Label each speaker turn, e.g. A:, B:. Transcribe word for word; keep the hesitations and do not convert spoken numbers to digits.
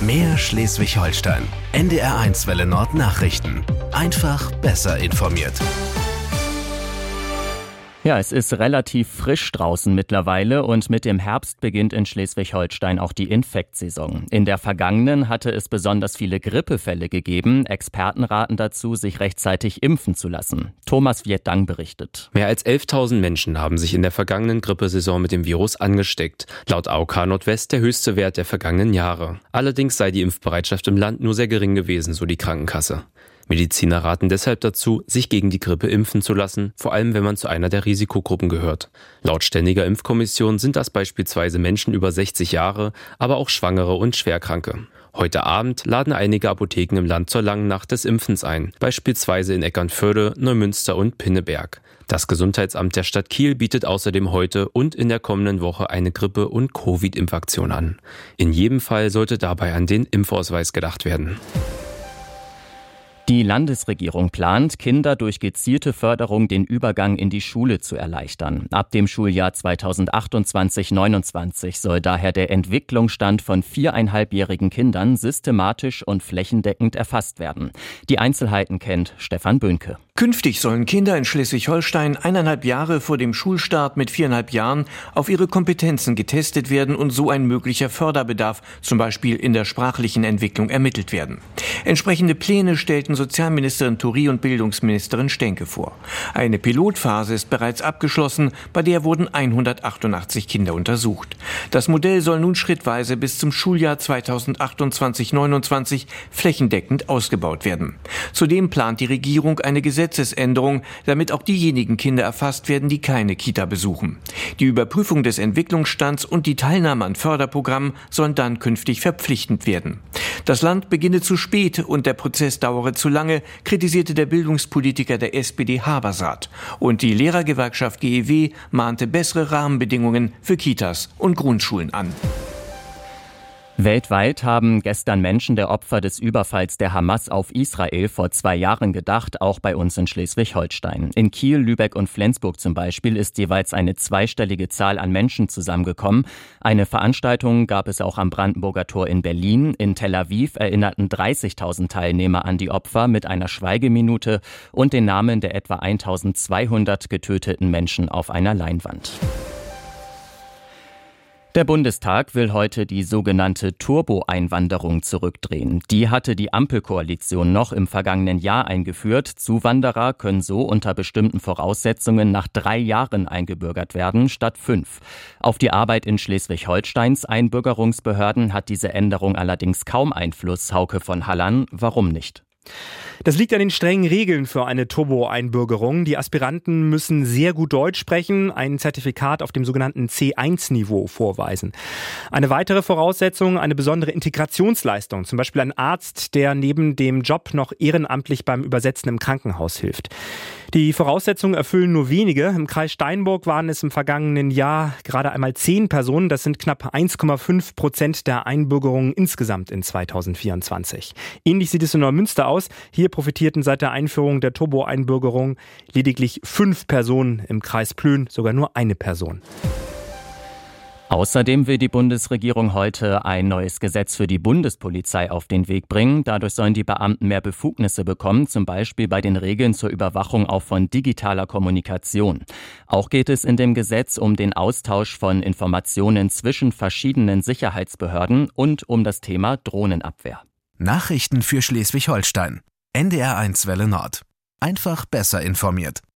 A: Mehr Schleswig-Holstein. N D R eins Welle Nord Nachrichten. Einfach besser informiert.
B: Ja, es ist relativ frisch draußen mittlerweile und mit dem Herbst beginnt in Schleswig-Holstein auch die Infektsaison. In der vergangenen hatte es besonders viele Grippefälle gegeben. Experten raten dazu, sich rechtzeitig impfen zu lassen. Thomas Vietdang berichtet.
C: Mehr als elftausend Menschen haben sich in der vergangenen Grippesaison mit dem Virus angesteckt. Laut A O K Nordwest der höchste Wert der vergangenen Jahre. Allerdings sei die Impfbereitschaft im Land nur sehr gering gewesen, so die Krankenkasse. Mediziner raten deshalb dazu, sich gegen die Grippe impfen zu lassen, vor allem wenn man zu einer der Risikogruppen gehört. Laut Ständiger Impfkommission sind das beispielsweise Menschen über sechzig Jahre, aber auch Schwangere und Schwerkranke. Heute Abend laden einige Apotheken im Land zur langen Nacht des Impfens ein, beispielsweise in Eckernförde, Neumünster und Pinneberg. Das Gesundheitsamt der Stadt Kiel bietet außerdem heute und in der kommenden Woche eine Grippe- und Covid-Impfaktion an. In jedem Fall sollte dabei an den Impfausweis gedacht werden.
B: Die Landesregierung plant, Kinder durch gezielte Förderung den Übergang in die Schule zu erleichtern. Ab dem Schuljahr zweitausendachtundzwanzig neunundzwanzig soll daher der Entwicklungsstand von viereinhalbjährigen Kindern systematisch und flächendeckend erfasst werden. Die Einzelheiten kennt Stefan Böhnke.
D: Künftig sollen Kinder in Schleswig-Holstein eineinhalb Jahre vor dem Schulstart mit viereinhalb Jahren auf ihre Kompetenzen getestet werden und so ein möglicher Förderbedarf, zum Beispiel in der sprachlichen Entwicklung, ermittelt werden. Entsprechende Pläne stellten Sozialministerin Thury und Bildungsministerin Stenke vor. Eine Pilotphase ist bereits abgeschlossen, bei der wurden hundertachtundachtzig Kinder untersucht. Das Modell soll nun schrittweise bis zum Schuljahr zweitausendachtundzwanzig neunundzwanzig flächendeckend ausgebaut werden. Zudem plant die Regierung eine Gesetzesänderung, damit auch diejenigen Kinder erfasst werden, die keine Kita besuchen. Die Überprüfung des Entwicklungsstands und die Teilnahme an Förderprogrammen sollen dann künftig verpflichtend werden. Das Land beginne zu spät und der Prozess dauere zu lange, kritisierte der Bildungspolitiker der S P D Habersaat. Und die Lehrergewerkschaft G E W mahnte bessere Rahmenbedingungen für Kitas und Grundschulen an.
B: Weltweit haben gestern Menschen der Opfer des Überfalls der Hamas auf Israel vor zwei Jahren gedacht, auch bei uns in Schleswig-Holstein. In Kiel, Lübeck und Flensburg zum Beispiel ist jeweils eine zweistellige Zahl an Menschen zusammengekommen. Eine Veranstaltung gab es auch am Brandenburger Tor in Berlin. In Tel Aviv erinnerten dreißigtausend Teilnehmer an die Opfer mit einer Schweigeminute und den Namen der etwa eintausendzweihundert getöteten Menschen auf einer Leinwand. Der Bundestag will heute die sogenannte Turbo-Einwanderung zurückdrehen. Die hatte die Ampelkoalition noch im vergangenen Jahr eingeführt. Zuwanderer können so unter bestimmten Voraussetzungen nach drei Jahren eingebürgert werden, statt fünf. Auf die Arbeit in Schleswig-Holsteins Einbürgerungsbehörden hat diese Änderung allerdings kaum Einfluss. Hauke von Halland, warum nicht?
E: Das liegt an den strengen Regeln für eine Turbo-Einbürgerung. Die Aspiranten müssen sehr gut Deutsch sprechen, ein Zertifikat auf dem sogenannten C eins Niveau vorweisen. Eine weitere Voraussetzung, eine besondere Integrationsleistung, zum Beispiel ein Arzt, der neben dem Job noch ehrenamtlich beim Übersetzen im Krankenhaus hilft. Die Voraussetzungen erfüllen nur wenige. Im Kreis Steinburg waren es im vergangenen Jahr gerade einmal zehn Personen. Das sind knapp eins Komma fünf Prozent der Einbürgerungen insgesamt in zweitausendvierundzwanzig. Ähnlich sieht es in Neumünster aus. Hier profitierten seit der Einführung der Turbo-Einbürgerung lediglich fünf Personen, im Kreis Plön sogar nur eine Person.
B: Außerdem will die Bundesregierung heute ein neues Gesetz für die Bundespolizei auf den Weg bringen. Dadurch sollen die Beamten mehr Befugnisse bekommen, zum Beispiel bei den Regeln zur Überwachung auch von digitaler Kommunikation. Auch geht es in dem Gesetz um den Austausch von Informationen zwischen verschiedenen Sicherheitsbehörden und um das Thema Drohnenabwehr.
A: Nachrichten für Schleswig-Holstein. N D R eins Welle Nord. Einfach besser informiert.